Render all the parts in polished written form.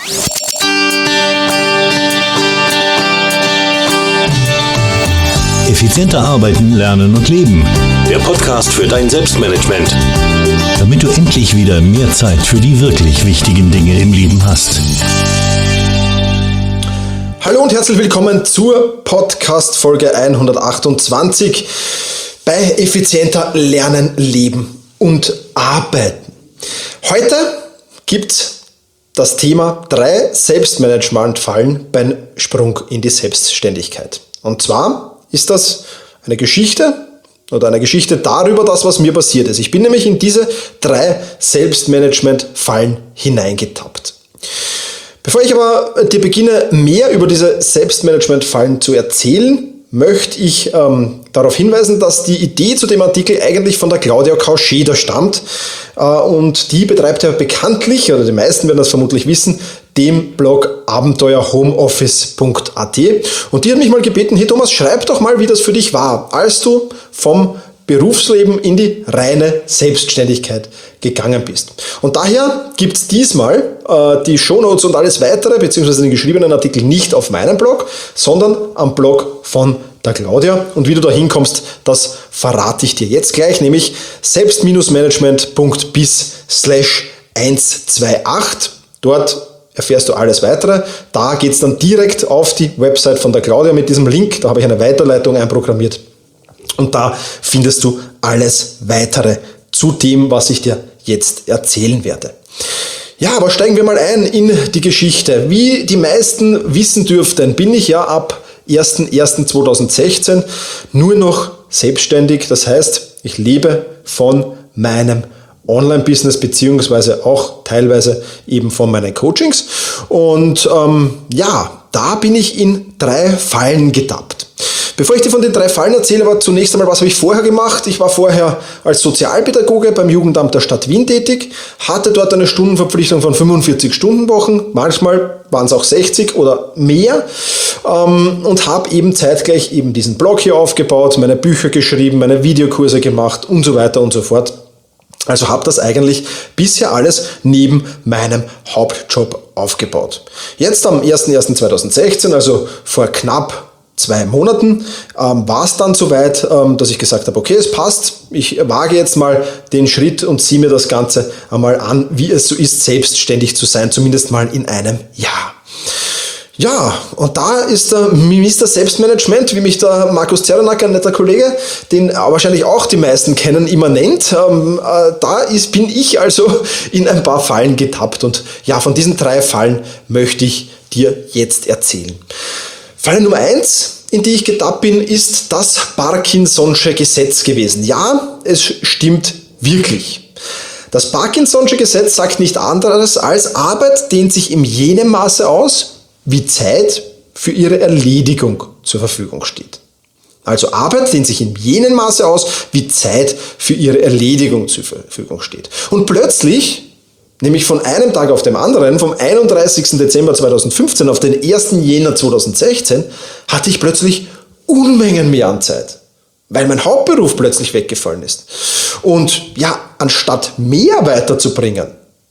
Effizienter arbeiten, lernen und leben. Der Podcast für dein Selbstmanagement. Damit du endlich wieder mehr Zeit für die wirklich wichtigen Dinge im Leben hast. Hallo und herzlich willkommen zur Podcast-Folge 128 bei Effizienter Lernen, Leben und Arbeiten. Heute gibt's das Thema 3 Selbstmanagement-Fallen beim Sprung in die Selbstständigkeit. Und zwar ist das eine Geschichte darüber, was mir passiert ist. Ich bin nämlich in diese 3 Selbstmanagement-Fallen hineingetappt. Bevor ich aber dir beginne, mehr über diese Selbstmanagement-Fallen zu erzählen, möchte ich darauf hinweisen, dass die Idee zu dem Artikel eigentlich von der Claudia Kauscheder stammt. Und die betreibt ja bekanntlich, oder die meisten werden das vermutlich wissen, dem Blog abenteuerhomeoffice.at. Und die hat mich mal gebeten, hey Thomas, schreib doch mal, wie das für dich war, als du vom Berufsleben in die reine Selbstständigkeit gegangen bist. Und daher gibt es diesmal die Shownotes und alles weitere, beziehungsweise den geschriebenen Artikel nicht auf meinem Blog, sondern am Blog von der Claudia. Und wie du da hinkommst, das verrate ich dir jetzt gleich, nämlich selbst-management.biz/128. Dort erfährst du alles weitere. Da geht es dann direkt auf die Website von der Claudia mit diesem Link. Da habe ich eine Weiterleitung einprogrammiert. Und da findest du alles weitere zu dem, was ich dir jetzt erzählen werde. Ja, aber steigen wir mal ein in die Geschichte. Wie die meisten wissen dürften, bin ich ja ab 1.1.2016 nur noch selbstständig. Das heißt, ich lebe von meinem Online-Business beziehungsweise auch teilweise eben von meinen Coachings. Und da bin ich in 3 Fallen getappt. Bevor ich dir von den 3 Fallen erzähle, aber zunächst einmal, was habe ich vorher gemacht? Ich war vorher als Sozialpädagoge beim Jugendamt der Stadt Wien tätig, hatte dort eine Stundenverpflichtung von 45 Stundenwochen, manchmal waren es auch 60 oder mehr, und habe eben zeitgleich eben diesen Blog hier aufgebaut, meine Bücher geschrieben, meine Videokurse gemacht und so weiter und so fort. Also habe das eigentlich bisher alles neben meinem Hauptjob aufgebaut. Jetzt am 1.1.2016, also vor knapp 2 Monaten, war es dann soweit, dass ich gesagt habe, okay, es passt, ich wage jetzt mal den Schritt und ziehe mir das Ganze einmal an, wie es so ist, selbstständig zu sein, zumindest mal in einem Jahr. Ja, und da ist der Minister Selbstmanagement, wie mich der Markus Zerenak, ein netter Kollege, den wahrscheinlich auch die meisten kennen, immer nennt. Bin ich also in ein paar Fallen getappt. Und ja, von diesen 3 Fallen möchte ich dir jetzt erzählen. Falle Nummer 1, in die ich getappt bin, ist das Parkinson'sche Gesetz gewesen. Ja, es stimmt wirklich. Das Parkinson'sche Gesetz sagt nicht anderes als Arbeit dehnt sich in jenem Maße aus, wie Zeit für ihre Erledigung zur Verfügung steht. Also Arbeit dehnt sich in jenem Maße aus, wie Zeit für ihre Erledigung zur Verfügung steht. Und plötzlich, nämlich von einem Tag auf den anderen, vom 31. Dezember 2015 auf den 1. Jänner 2016, hatte ich plötzlich Unmengen mehr an Zeit, weil mein Hauptberuf plötzlich weggefallen ist. Und ja, anstatt mehr weiterzubringen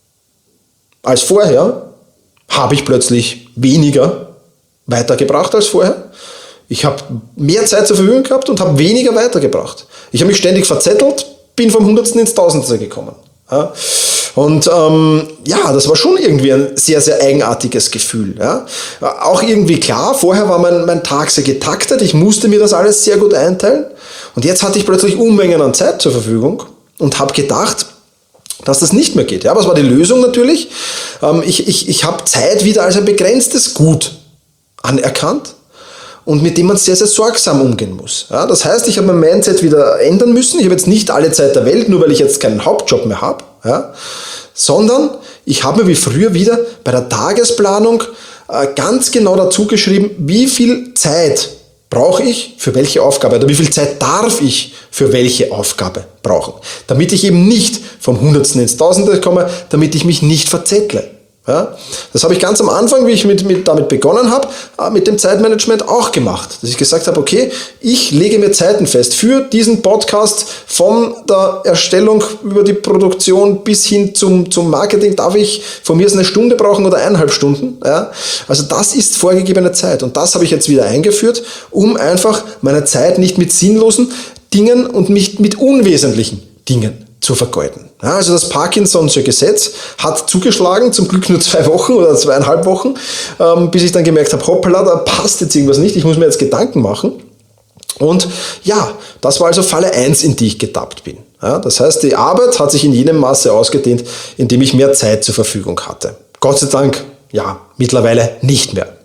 als vorher, habe ich plötzlich weniger weitergebracht als vorher. Ich habe mehr Zeit zur Verfügung gehabt und habe weniger weitergebracht. Ich habe mich ständig verzettelt, bin vom Hundertsten ins Tausendste gekommen. Ja. Und das war schon irgendwie ein sehr, sehr eigenartiges Gefühl. Ja. Auch irgendwie klar, vorher war mein Tag sehr getaktet, ich musste mir das alles sehr gut einteilen. Und jetzt hatte ich plötzlich Unmengen an Zeit zur Verfügung und habe gedacht, dass das nicht mehr geht. Ja, was war die Lösung natürlich? Ich habe Zeit wieder als ein begrenztes Gut anerkannt und mit dem man sehr, sehr sorgsam umgehen muss. Ja, das heißt, ich habe mein Mindset wieder ändern müssen. Ich habe jetzt nicht alle Zeit der Welt, nur weil ich jetzt keinen Hauptjob mehr habe, ja, sondern ich habe mir wie früher wieder bei der Tagesplanung ganz genau dazu geschrieben, wie viel Zeit brauche ich für welche Aufgabe oder wie viel Zeit darf ich für welche Aufgabe brauchen, damit ich eben nicht vom Hundertsten ins Tausende komme, damit ich mich nicht verzettle. Ja, das habe ich ganz am Anfang, wie ich damit begonnen habe, mit dem Zeitmanagement auch gemacht. Dass ich gesagt habe, okay, ich lege mir Zeiten fest für diesen Podcast, von der Erstellung über die Produktion bis hin zum Marketing darf ich von mir eine Stunde brauchen oder 1,5 Stunden. Ja? Also das ist vorgegebene Zeit und das habe ich jetzt wieder eingeführt, um einfach meine Zeit nicht mit sinnlosen Dingen und nicht mit unwesentlichen Dingen zu vergeuden. Ja, also das Parkinson'sche Gesetz hat zugeschlagen, zum Glück nur 2 Wochen oder 2,5 Wochen, bis ich dann gemerkt habe, hoppala, da passt jetzt irgendwas nicht, ich muss mir jetzt Gedanken machen. Und ja, das war also Falle 1, in die ich getappt bin. Ja, das heißt, die Arbeit hat sich in jenem Maße ausgedehnt, in dem ich mehr Zeit zur Verfügung hatte. Gott sei Dank, ja, mittlerweile nicht mehr.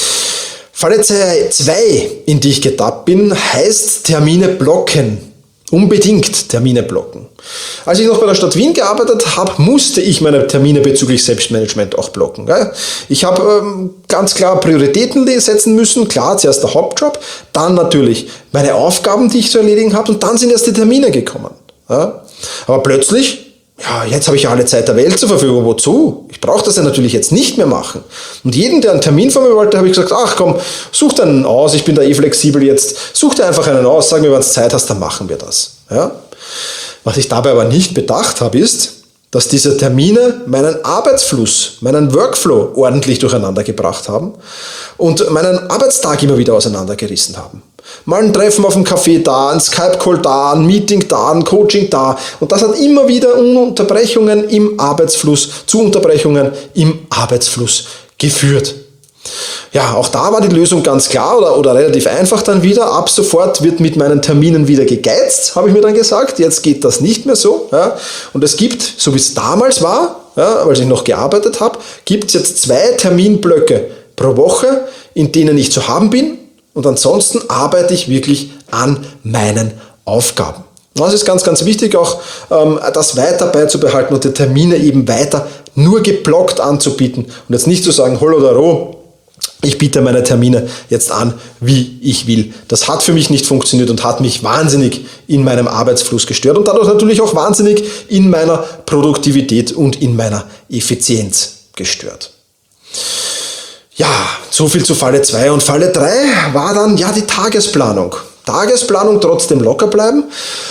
Falle 2, in die ich getappt bin, heißt Termine blocken. Unbedingt Termine blocken. Als ich noch bei der Stadt Wien gearbeitet habe, musste ich meine Termine bezüglich Selbstmanagement auch blocken. Ich habe ganz klar Prioritäten setzen müssen. Klar, zuerst der Hauptjob, dann natürlich meine Aufgaben, die ich zu erledigen habe und dann sind erst die Termine gekommen. Aber plötzlich, ja, jetzt habe ich ja alle Zeit der Welt zur Verfügung. Wozu? Ich brauche das ja natürlich jetzt nicht mehr machen. Und jedem, der einen Termin von mir wollte, habe ich gesagt, ach komm, such dir einen aus, ich bin da flexibel jetzt. Such dir einfach einen aus, sag mir, wenn du Zeit hast, dann machen wir das. Ja? Was ich dabei aber nicht bedacht habe, ist, dass diese Termine meinen Arbeitsfluss, meinen Workflow ordentlich durcheinander gebracht haben und meinen Arbeitstag immer wieder auseinandergerissen haben. Mal ein Treffen auf dem Café da, ein Skype-Call da, ein Meeting da, ein Coaching da. Und das hat immer wieder Unterbrechungen im Arbeitsfluss, zu Unterbrechungen im Arbeitsfluss geführt. Ja, auch da war die Lösung ganz klar oder relativ einfach dann wieder. Ab sofort wird mit meinen Terminen wieder gegeizt, habe ich mir dann gesagt. Jetzt geht das nicht mehr so. Ja. Und es gibt, so wie es damals war, ja, als ich noch gearbeitet habe, gibt es jetzt 2 Terminblöcke pro Woche, in denen ich zu haben bin. Und ansonsten arbeite ich wirklich an meinen Aufgaben. Das ist ganz, ganz wichtig, auch das weiter beizubehalten und die Termine eben weiter nur geblockt anzubieten. Und jetzt nicht zu sagen, hol oder roh, ich biete meine Termine jetzt an, wie ich will. Das hat für mich nicht funktioniert und hat mich wahnsinnig in meinem Arbeitsfluss gestört und dadurch natürlich auch wahnsinnig in meiner Produktivität und in meiner Effizienz gestört. Ja, so viel zu Falle 2 und Falle 3 war dann ja die Tagesplanung. Tagesplanung, trotzdem locker bleiben.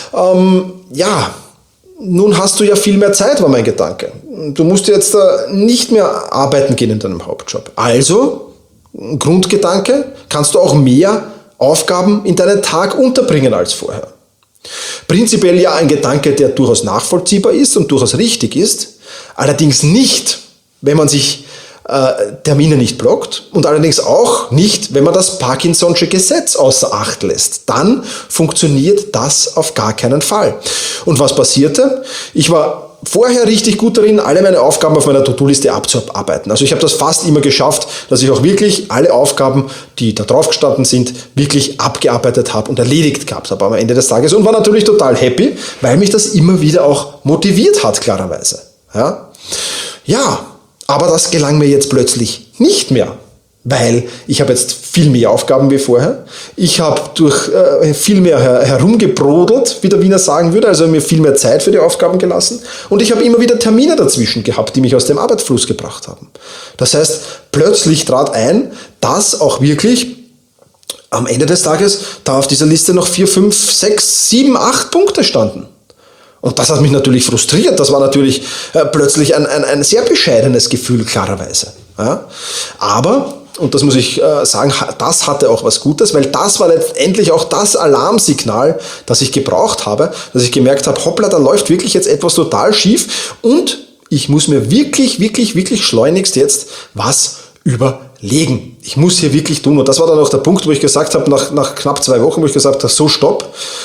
Nun hast du ja viel mehr Zeit, war mein Gedanke. Du musst jetzt nicht mehr arbeiten gehen in deinem Hauptjob. Also, Grundgedanke, kannst du auch mehr Aufgaben in deinen Tag unterbringen als vorher. Prinzipiell ja ein Gedanke, der durchaus nachvollziehbar ist und durchaus richtig ist, allerdings nicht, wenn man sich Termine nicht blockt und allerdings auch nicht, wenn man das Parkinson'sche Gesetz außer Acht lässt. Dann funktioniert das auf gar keinen Fall. Und was passierte? Ich war vorher richtig gut darin, alle meine Aufgaben auf meiner To-Do-Liste abzuarbeiten. Also ich habe das fast immer geschafft, dass ich auch wirklich alle Aufgaben, die da drauf gestanden sind, wirklich abgearbeitet habe und erledigt gehabt habe am Ende des Tages und war natürlich total happy, weil mich das immer wieder auch motiviert hat, klarerweise. Ja, aber das gelang mir jetzt plötzlich nicht mehr, weil ich habe jetzt viel mehr Aufgaben wie vorher. Ich habe durch viel mehr herumgebrodelt, wie der Wiener sagen würde, also mir viel mehr Zeit für die Aufgaben gelassen. Und ich habe immer wieder Termine dazwischen gehabt, die mich aus dem Arbeitsfluss gebracht haben. Das heißt, plötzlich trat ein, dass auch wirklich am Ende des Tages da auf dieser Liste noch 4, 5, 6, 7, 8 Punkte standen. Und das hat mich natürlich frustriert. Das war natürlich plötzlich ein sehr bescheidenes Gefühl, klarerweise. Ja? Aber, und das muss ich sagen, das hatte auch was Gutes, weil das war letztendlich auch das Alarmsignal, das ich gebraucht habe, dass ich gemerkt habe, hoppla, da läuft wirklich jetzt etwas total schief und ich muss mir wirklich, wirklich, wirklich schleunigst jetzt was überlegen. Ich muss hier wirklich tun. Und das war dann auch der Punkt, wo ich gesagt habe, nach knapp 2 Wochen, wo ich gesagt habe, so stopp,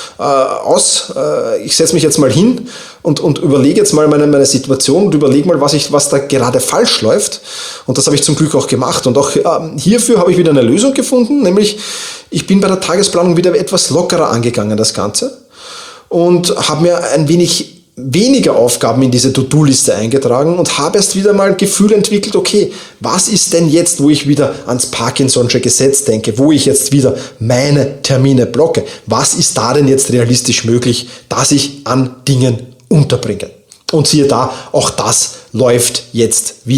ich setze mich jetzt mal hin und überlege jetzt mal meine Situation und überlege mal, was da gerade falsch läuft. Und das habe ich zum Glück auch gemacht. Und auch hierfür habe ich wieder eine Lösung gefunden, nämlich ich bin bei der Tagesplanung wieder etwas lockerer angegangen, das Ganze. Und habe mir ein wenig weniger Aufgaben in diese To-Do-Liste eingetragen und habe erst wieder mal ein Gefühl entwickelt, okay, was ist denn jetzt, wo ich wieder ans Parkinson'sche Gesetz denke, wo ich jetzt wieder meine Termine blocke? Was ist da denn jetzt realistisch möglich, dass ich an Dingen unterbringe? Und siehe da, auch das läuft jetzt wieder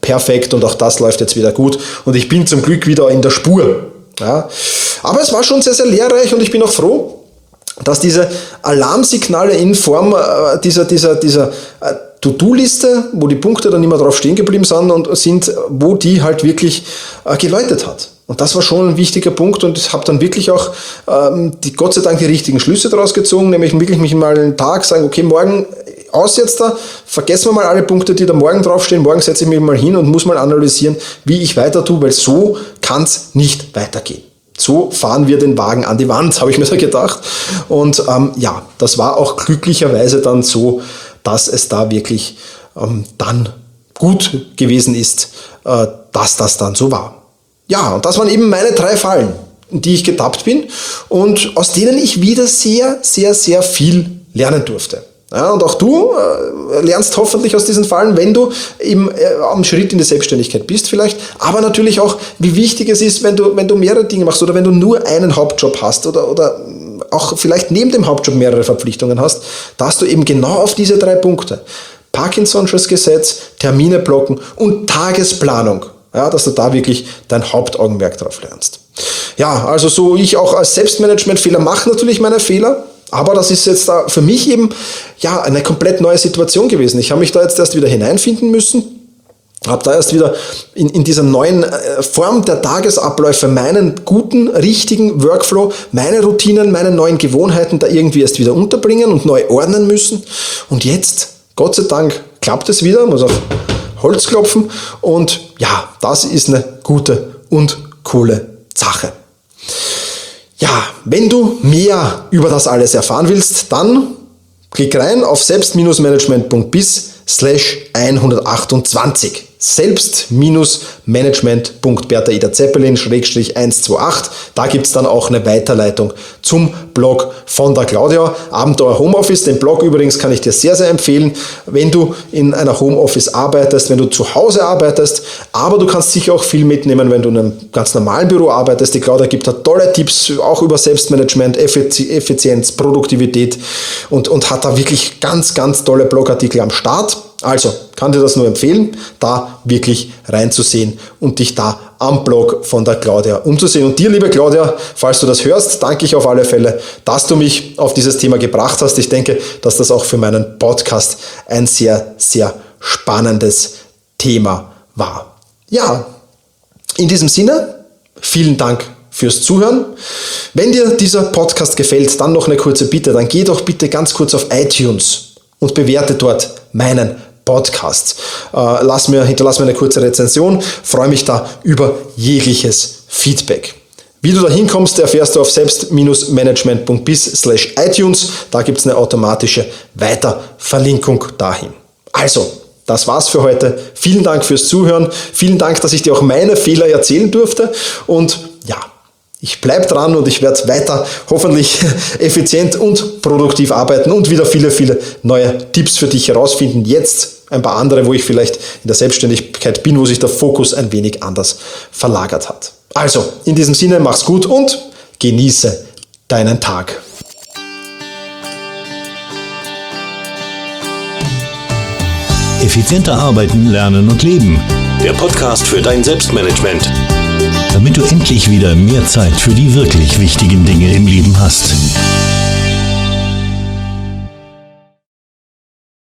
perfekt und auch das läuft jetzt wieder gut und ich bin zum Glück wieder in der Spur. Ja. Aber es war schon sehr, sehr lehrreich und ich bin auch froh, dass diese Alarmsignale in Form dieser To-Do-Liste, wo die Punkte dann immer drauf stehen geblieben sind, wo die halt wirklich geläutet hat. Und das war schon ein wichtiger Punkt und ich habe dann wirklich auch Gott sei Dank die richtigen Schlüsse daraus gezogen, nämlich wirklich mich mal einen Tag sagen, okay, morgen aus jetzt da, vergessen wir mal alle Punkte, die da morgen draufstehen, morgen setze ich mich mal hin und muss mal analysieren, wie ich weiter tue, weil so kann es nicht weitergehen. So fahren wir den Wagen an die Wand, habe ich mir da gedacht. Und das war auch glücklicherweise dann so, dass es da wirklich dann gut gewesen ist, dass das dann so war. Ja, und das waren eben meine 3 Fallen, in die ich getappt bin und aus denen ich wieder sehr, sehr, sehr viel lernen durfte. Ja, und auch du lernst hoffentlich aus diesen Fallen, wenn du eben am Schritt in die Selbstständigkeit bist vielleicht, aber natürlich auch, wie wichtig es ist, wenn du mehrere Dinge machst oder wenn du nur einen Hauptjob hast oder auch vielleicht neben dem Hauptjob mehrere Verpflichtungen hast, dass du eben genau auf diese 3 Punkte, Parkinson'sches Gesetz, Termine blocken und Tagesplanung, ja, dass du da wirklich dein Hauptaugenmerk drauf lernst. Ja, also so ich auch als Selbstmanagement-Fehler mache natürlich meine Fehler, aber das ist jetzt da für mich eben eine komplett neue Situation gewesen. Ich habe mich da jetzt erst wieder hineinfinden müssen, habe da erst wieder in dieser neuen Form der Tagesabläufe meinen guten, richtigen Workflow, meine Routinen, meine neuen Gewohnheiten da irgendwie erst wieder unterbringen und neu ordnen müssen. Und jetzt, Gott sei Dank, klappt es wieder, muss auf Holz klopfen und ja, das ist eine gute und coole Sache. Ja, wenn du mehr über das alles erfahren willst, dann klick rein auf selbst-management.biz/128. selbst-management.bertha-ida-zeppelin/128. Da gibt es dann auch eine Weiterleitung zum Blog von der Claudia. Abenteuer Homeoffice, den Blog übrigens kann ich dir sehr, sehr empfehlen, wenn du in einer Homeoffice arbeitest, wenn du zu Hause arbeitest, aber du kannst sicher auch viel mitnehmen, wenn du in einem ganz normalen Büro arbeitest. Die Claudia gibt da tolle Tipps, auch über Selbstmanagement, Effizienz, Produktivität und hat da wirklich ganz, ganz tolle Blogartikel am Start. Also, kann dir das nur empfehlen, da wirklich reinzusehen und dich da am Blog von der Claudia umzusehen. Und dir, liebe Claudia, falls du das hörst, danke ich auf alle Fälle, dass du mich auf dieses Thema gebracht hast. Ich denke, dass das auch für meinen Podcast ein sehr, sehr spannendes Thema war. Ja, in diesem Sinne, vielen Dank fürs Zuhören. Wenn dir dieser Podcast gefällt, dann noch eine kurze Bitte, dann geh doch bitte ganz kurz auf iTunes und bewerte dort meinen Podcast. Hinterlass mir eine kurze Rezension, freue mich da über jegliches Feedback. Wie du da hinkommst, erfährst du auf selbst-management.biz/iTunes. Da gibt es eine automatische Weiterverlinkung dahin. Also, das war's für heute. Vielen Dank fürs Zuhören. Vielen Dank, dass ich dir auch meine Fehler erzählen durfte. Und ja, ich bleibe dran und ich werde weiter hoffentlich effizient und produktiv arbeiten und wieder viele, viele neue Tipps für dich herausfinden. Jetzt ein paar andere, wo ich vielleicht in der Selbstständigkeit bin, wo sich der Fokus ein wenig anders verlagert hat. Also, in diesem Sinne, mach's gut und genieße deinen Tag. Effizienter arbeiten, lernen und leben. Der Podcast für dein Selbstmanagement. Damit du endlich wieder mehr Zeit für die wirklich wichtigen Dinge im Leben hast.